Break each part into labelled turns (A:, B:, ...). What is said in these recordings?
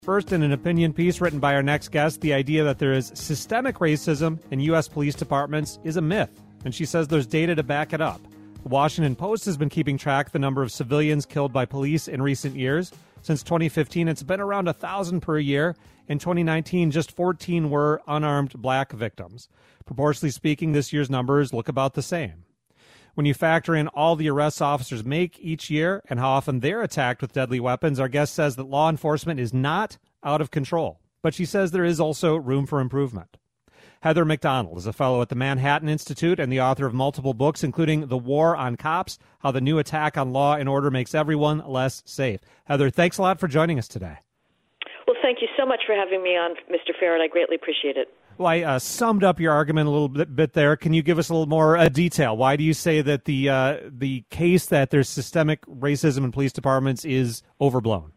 A: First, in an opinion piece written by our next guest, the idea that there is systemic racism in U.S. police departments is a myth, and she says there's data to back it up. The Washington Post has been keeping track of the number of civilians killed by police in recent years. Since 2015, it's been around 1,000 per year. In 2019, just 14 were unarmed black victims. Proportionally speaking, this year's numbers look about the same. When you factor in all the arrests officers make each year and how often they're attacked with deadly weapons, our guest says that law enforcement is not out of control. But she says there is also room for improvement. Heather McDonald is a fellow at the Manhattan Institute and the author of multiple books, including The War on Cops, How the New Attack on Law and Order Makes Everyone Less Safe. Heather, thanks a lot for joining us today.
B: Well, thank you so much for having me on, Mr. Farrett. I greatly appreciate it.
A: Well, I summed up your argument a little bit there. Can you give us a little more detail? Why do you say that the case that there's systemic racism in police departments is overblown?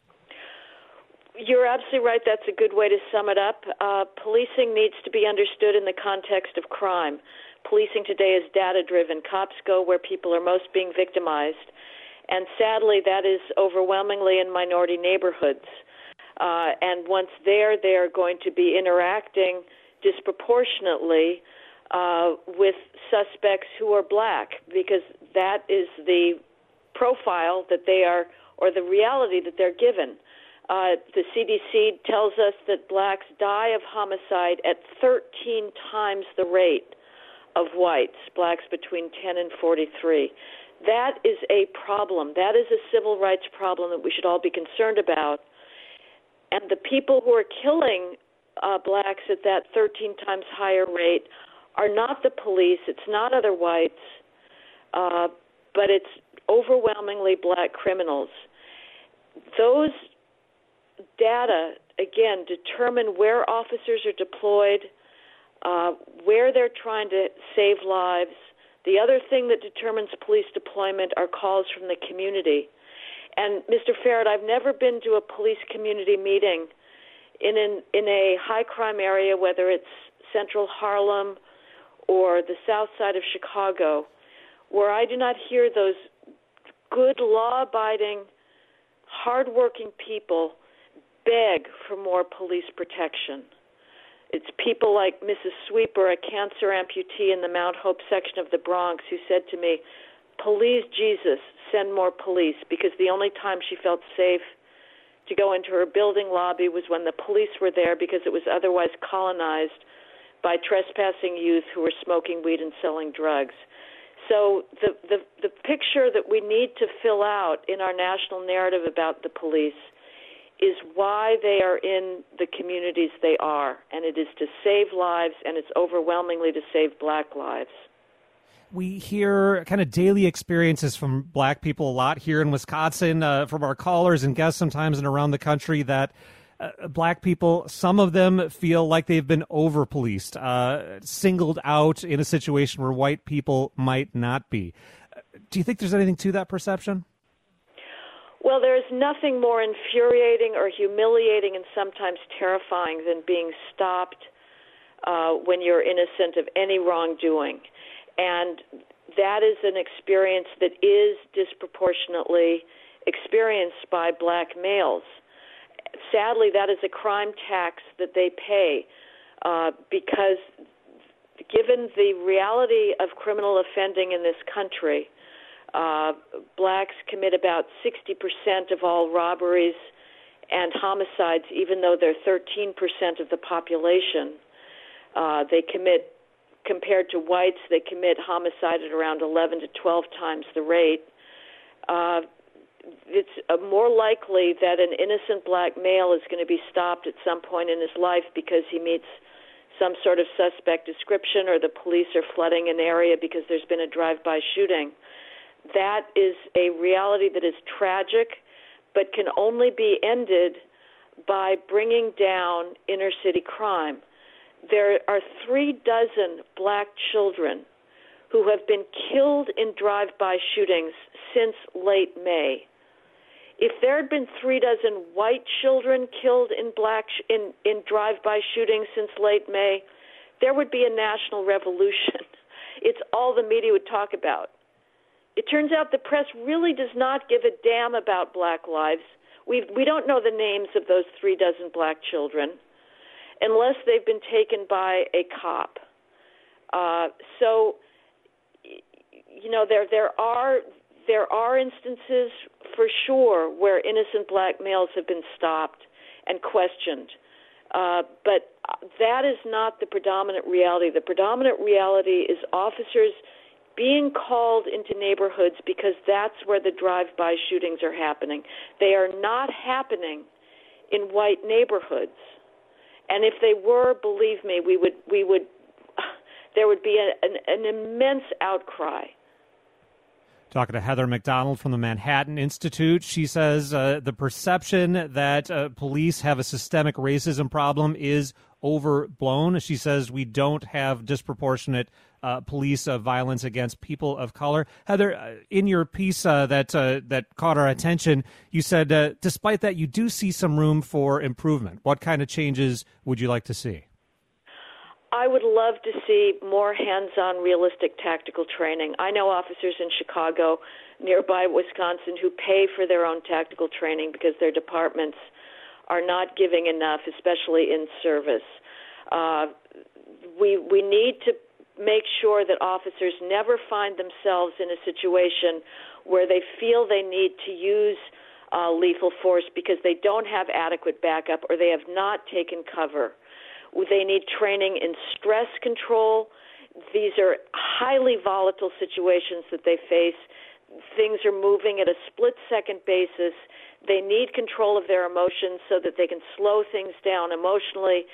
B: You're absolutely right. That's a good way to sum it up. Policing needs to be understood in the context of crime. Policing today is data-driven. Cops go where people are most being victimized. And sadly, that is overwhelmingly in minority neighborhoods. And once there, they are going to be interacting disproportionately with suspects who are black, because that is the profile that they are, or the reality that they're given. The CDC tells us that blacks die of homicide at 13 times the rate of whites, blacks between 10 and 43. That is a problem. That is a civil rights problem that we should all be concerned about. And the people who are killing blacks at that 13 times higher rate are not the police, it's not other whites, but it's overwhelmingly black criminals. Those data, again, determine where officers are deployed, where they're trying to save lives. The other thing that determines police deployment are calls from the community. And, Mr. Farrett, I've never been to a police community meeting in a high-crime area, whether it's central Harlem or the south side of Chicago, where I do not hear those good, law-abiding, hard-working people beg for more police protection. It's people like Mrs. Sweeper, a cancer amputee in the Mount Hope section of the Bronx, who said to me, "Please, Jesus, send more police," because the only time she felt safe to go into her building lobby was when the police were there, because it was otherwise colonized by trespassing youth who were smoking weed and selling drugs. So the picture that we need to fill out in our national narrative about the police is why they are in the communities they are, and it is to save lives, and it's overwhelmingly to save black lives.
A: We hear kind of daily experiences from black people a lot here in Wisconsin, from our callers and guests sometimes and around the country, that black people, some of them feel like they've been over-policed, singled out in a situation where white people might not be. Do you think there's anything to that perception?
B: Well, there's nothing more infuriating or humiliating and sometimes terrifying than being stopped when you're innocent of any wrongdoing. And that is an experience that is disproportionately experienced by black males. Sadly, that is a crime tax that they pay because given the reality of criminal offending in this country, blacks commit about 60% of all robberies and homicides, even though they're 13% of the population. They commit, compared to whites, they commit homicide at around 11 to 12 times the rate. It's more likely that an innocent black male is going to be stopped at some point in his life because he meets some sort of suspect description, or the police are flooding an area because there's been a drive-by shooting. That is a reality that is tragic, but can only be ended by bringing down inner-city crime. There are 36 black children who have been killed in drive-by shootings since late May. If there had been 36 white children killed in drive-by shootings since late May, there would be a national revolution. It's all the media would talk about. It turns out the press really does not give a damn about black lives. We don't know the names of those 36 black children unless they've been taken by a cop. So, you know, there are instances for sure where innocent black males have been stopped and questioned. But that is not the predominant reality. The predominant reality is officers being called into neighborhoods because that's where the drive-by shootings are happening. They are not happening in white neighborhoods. And if they were, believe me, there would be an immense outcry.
A: Talking to Heather McDonald from the Manhattan Institute, she says the perception that police have a systemic racism problem is overblown. She says we don't have disproportionate police violence against people of color. Heather, in your piece that caught our attention, you said despite that, you do see some room for improvement. What kind of changes would you like to see?
B: I would love to see more hands-on, realistic tactical training. I know officers in Chicago, nearby Wisconsin, who pay for their own tactical training because their departments are not giving enough, especially in service. We need to make sure that officers never find themselves in a situation where they feel they need to use lethal force because they don't have adequate backup or they have not taken cover. They need training in stress control. These are highly volatile situations that they face. Things are moving at a split-second basis. They need control of their emotions so that they can slow things down emotionally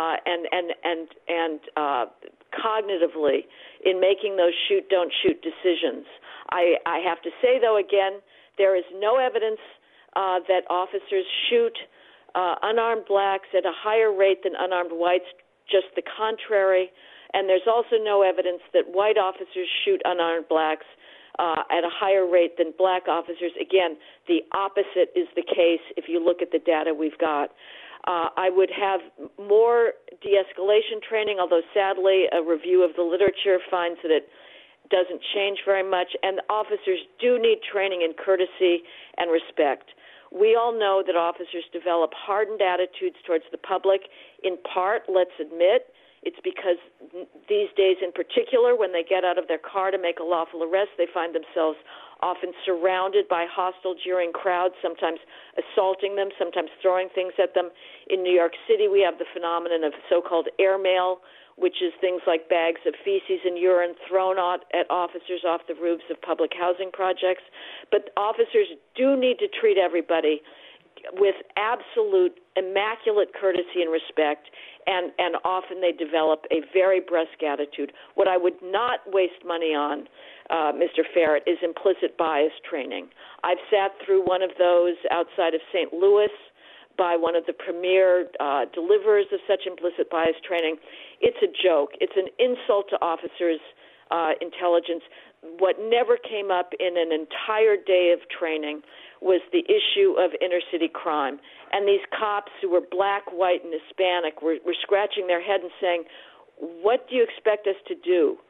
B: and cognitively in making those shoot-don't-shoot decisions. I have to say, though, again, there is no evidence that officers shoot unarmed blacks at a higher rate than unarmed whites, just the contrary. And there's also no evidence that white officers shoot unarmed blacks at a higher rate than black officers. Again, the opposite is the case if you look at the data we've got. I would have more de-escalation training, although sadly a review of the literature finds that it doesn't change very much. And officers do need training in courtesy and respect. We all know that officers develop hardened attitudes towards the public. In part, let's admit, it's because these days in particular, when they get out of their car to make a lawful arrest, they find themselves often surrounded by hostile, jeering crowds, sometimes assaulting them, sometimes throwing things at them. In New York City, we have the phenomenon of so-called airmail, which is things like bags of feces and urine thrown at officers off the roofs of public housing projects. But officers do need to treat everybody with absolute immaculate courtesy and respect, and often they develop a very brusque attitude. What I would not waste money on, Mr. Ferret, is implicit bias training. I've sat through one of those outside of St. Louis by one of the premier deliverers of such implicit bias training. It's a joke. It's an insult to officers' intelligence. What never came up in an entire day of training was the issue of inner-city crime. And these cops who were black, white, and Hispanic were scratching their head and saying, what do you expect us to do?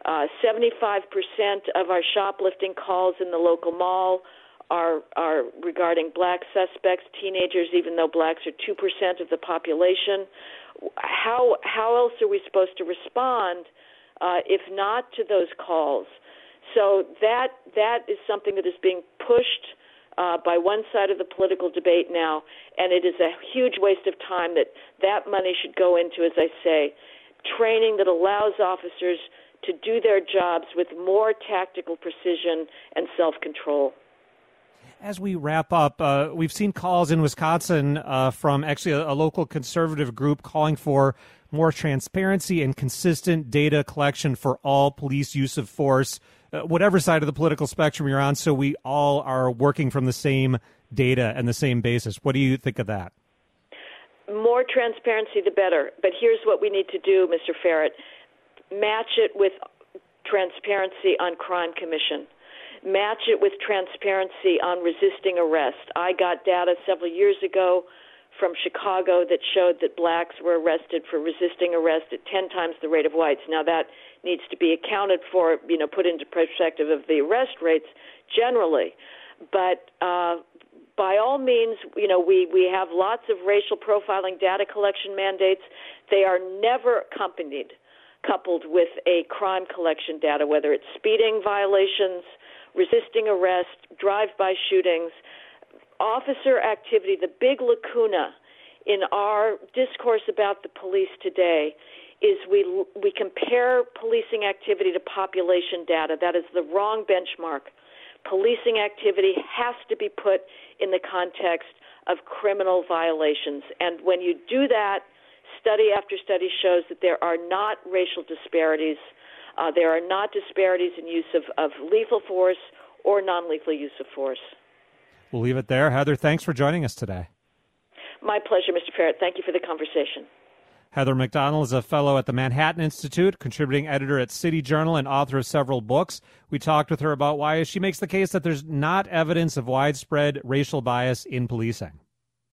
B: 75% of our shoplifting calls in the local mall are regarding black suspects, teenagers, even though blacks are 2% of the population. How else are we supposed to respond if not to those calls? So that is something that is being pushed by one side of the political debate now, and it is a huge waste of time that money should go into, as I say, training that allows officers to do their jobs with more tactical precision and self-control.
A: As we wrap up, we've seen calls in Wisconsin from actually a local conservative group calling for more transparency and consistent data collection for all police use of force, whatever side of the political spectrum you're on, so we all are working from the same data and the same basis. What do you think of that?
B: More transparency, the better. But here's what we need to do, Mr. Ferret. Match it with transparency on crime commission. Match it with transparency on resisting arrest. I got data several years ago from Chicago that showed that blacks were arrested for resisting arrest at 10 times the rate of whites. Now that needs to be accounted for, put into perspective of the arrest rates generally. But by all means, we have lots of racial profiling data collection mandates. They are never coupled with a crime collection data, whether it's speeding violations, resisting arrest, drive-by shootings, officer activity. The big lacuna in our discourse about the police today is we compare policing activity to population data. That is the wrong benchmark. Policing activity has to be put in the context of criminal violations. And when you do that, study after study shows that there are not racial disparities. There are not disparities in use of lethal force or non-lethal use of force.
A: We'll leave it there. Heather, thanks for joining us today.
B: My pleasure, Mr. Parrott. Thank you for the conversation.
A: Heather Mac Donald is a fellow at the Manhattan Institute, contributing editor at City Journal, and author of several books. We talked with her about why she makes the case that there's not evidence of widespread racial bias in policing.